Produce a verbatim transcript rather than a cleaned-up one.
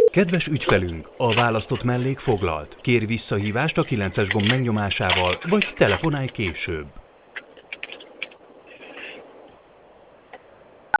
Kedves ügyfelünk, a választott mellék foglalt. Kér visszahívást a kilences gomb megnyomásával, vagy telefonálj később.